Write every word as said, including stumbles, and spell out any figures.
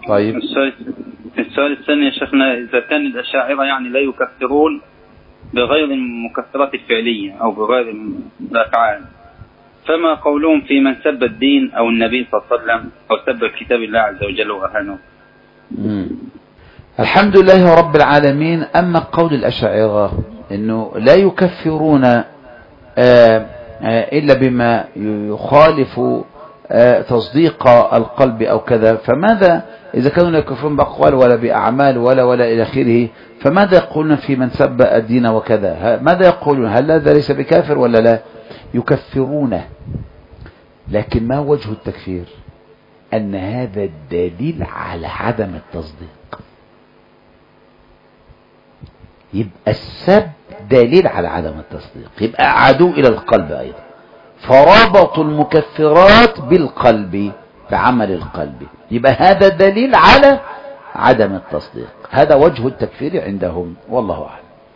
طيب السؤال السؤال الثاني يا شيخنا، إذا كان الأشاعرة يعني لا يكفرون بغير المكفرات الفعلية أو بغير الأفعال، فما قولهم في من سب الدين أو النبي صلى الله عليه وسلم أو سب كتاب الله عز وجل وأهانه؟ الحمد لله رب العالمين. أما قول الأشاعرة أنه لا يكفرون آآ آآ إلا بما يخالف تصديق القلب أو كذا، فماذا إذا كانوا لا يكفرون بأقوال ولا بأعمال ولا ولا إلى آخره، فماذا يقولون في من سب الدين وكذا؟ ماذا يقولون؟ هل هذا ليس بكافر ولا لا؟ يكفرونه، لكن ما وجه التكفير؟ أن هذا الدليل على عدم التصديق. يبقى السب دليل على عدم التصديق، يبقى عدو إلى القلب أيضا، فرابطوا المكفرات بالقلب بعمل القلب، يبقى هذا دليل على عدم التصديق. هذا وجه التكفير عندهم، والله أعلم.